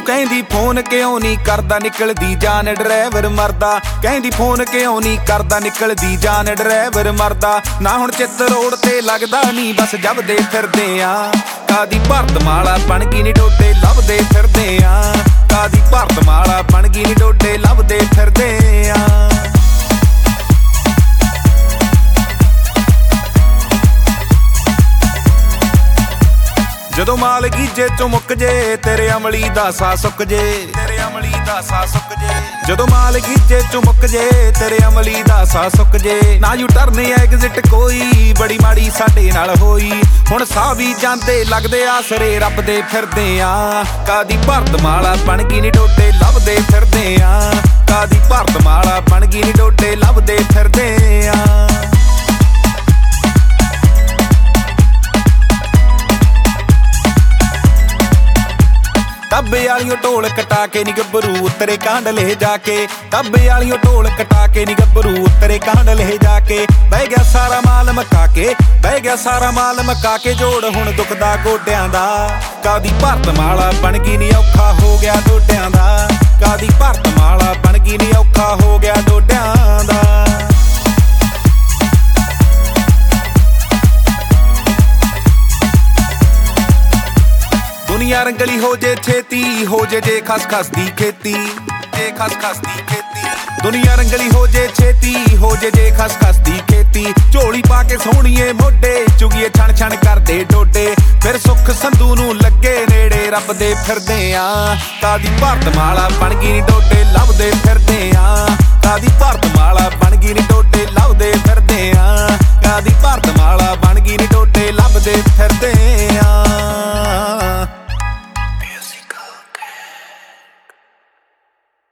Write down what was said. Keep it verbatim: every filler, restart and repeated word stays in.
ਕਹਿੰਦੀ ਫੋਨ ਕਿਉਂ ਨਹੀਂ ਕਰਦਾ, ਨਿਕਲਦੀ ਜਾਨ ਡਰਾਈਵਰ ਮਰਦਾ। ਕਹਿੰਦੀ ਫੋਨ ਕਿਉਂ ਨਹੀਂ ਕਰਦਾ, ਨਿਕਲਦੀ ਜਾਨ ਡਰਾਈਵਰ ਮਰਦਾ। ਨਾ ਹੁਣ ਚਿੱਤ ਰੋਡ ਤੇ ਲੱਗਦਾ ਨਹੀਂ, ਬਸ ਜਬਦੇ ਫਿਰਦੇ ਆ। ਕਾਦੀ ਭਰਤਮਾਲਾ ਬਣ ਗਈ ਨੀ ਡੋਡੇ ਲੱਭਦੇ ਫਿਰਦੇ ਆ। ਕਾਦੀ ਭਰਤਮਾਲਾ ਬਣ ਗਈ ਨੀ ਡੋਡੇ ਲੱਭਦੇ ਫਿਰਦੇ ਆ। ਜਦੋਂ ਮਾਲ ਗੀਜੇ ਚੋਂ ਮੁੱਕ ਜੇ, ਤੇਰੇ ਅਮਲੀ ਦਾ ਸਾਹ ਸੁੱਕ ਜੇ। ਤੇਰੇ ਅਮਲੀ ਦਾ ਸਾਹ ਸੁੱਕ ਜੇ। ਜਦੋਂ ਮਾਲ ਗੀਜੇ ਚੋਂ ਮੁੱਕ ਜੇ, ਤੇਰੇ ਅਮਲੀ ਦਾ ਸਾਹ ਸੁੱਕ ਜੇ। ਨਾ ਯੂ ਟਰਨ ਐਗਜ਼ਿਟ ਕੋਈ, ਬੜੀ ਮਾੜੀ ਸਾਡੇ ਨਾਲ ਹੋਈ। ਹੁਣ ਸਾਹ ਵੀ ਜਾਂਦੇ ਲੱਗਦੇ ਆਸਰੇ ਰੱਬ ਦੇ ਫਿਰਦੇ ਆ। ਕਾਦੀ ਭਰਤਮਾਲਾ ਬਣ ਗਈ ਨੀ ਡੋਡੇ ਲੱਭਦੇ ਫਿਰਦੇ ਆ। ਕਾਦੀ ਭਰਤਮਾਲਾ ਬਣ ਗਈ ਨੀ ਡੋਡੇ ਲੱਭਦੇ ਫਿਰਦੇ ਆ। ਤੱਬੇ ਵਾਲੀਓ ਢੋਲ ਕਟਾ ਕੇ ਨੀ ਗੱਭਰੂ ਉਤਰੇ ਕਾਂਡਲੇ ਜਾ ਕੇ। ਤੱਬੇ ਵਾਲੀਓ ਢੋਲ ਕਟਾ ਕੇ ਨੀ ਗੱਭਰੂ ਉਤਰੇ ਕਾਂਡਲੇ ਜਾ ਕੇ। ਬਹਿ ਗਿਆ ਸਾਰਾ ਮਾਲ ਮਕਾ ਕੇ, ਬਹਿ ਗਿਆ ਸਾਰਾ ਮਾਲ ਮਕਾ ਕੇ। ਜੋੜ ਹੁਣ ਦੁਖਦਾ ਗੋਡਿਆਂ ਦਾ। ਕਾਦੀ ਭਰਤਮਾਲਾ ਬਣ ਗਈ ਨੀ ਔਖਾ ਹੋ ਗਿਆ ਡੋਡਿਆਂ ਦਾ। ਕਾਦੀ ਭਰਤਮਾਲਾ ਬਣ ਗਈ ਨੀ ਔਖਾ ਹੋ ਗਿਆ ਡੋਡਿਆਂ ਦਾ। ਦੁਨੀਆ ਰੰਗਲੀ ਹੋ ਜੇ ਛੇਤੀ, ਹੋ ਜੇ ਜੇ ਖਸ ਖਸ ਦੀ ਖੇਤੀ। ਜੇ ਖਸ ਖਸ ਦੀ ਖੇਤੀ। ਦੁਨੀਆ ਰੰਗਲੀ ਹੋ ਜੇ ਛੇਤੀ, ਹੋ ਜੇ ਜੇ ਖਸ ਖਸ ਦੀ ਖੇਤੀ। ਝੋਲੀ ਪਾ ਕੇ ਸੋਹਣੀਏ ਮੋਢੇ, ਚੁਗੀਏ ਛਣ ਛਣ ਕਰਦੇ ਡੋਡੇ। ਫਿਰ ਸੁੱਖ ਸੰਧੂ ਨੂੰ ਲੱਗੇ ਨੇੜੇ ਰੱਬ ਦੇ ਫਿਰਦੇ ਆ। ਕਾਦੀ ਭਰਤਮਾਲਾ ਬਣ ਗਈ ਨੀ ਡੋਡੇ ਲੱਭਦੇ ਫਿਰਦੇ ਆ। ਕਾਦੀ ਭਰਤਮਾਲਾ ਬਣ ਗਈ ਨੀ ਡੋਡੇ ਲੱਭਦੇ ਫਿਰਦੇ ਆ। ਕਾਦੀ ਭਰਤਮਾਲਾ ਬਣ ਗਈ ਨੀ ਡੋਡੇ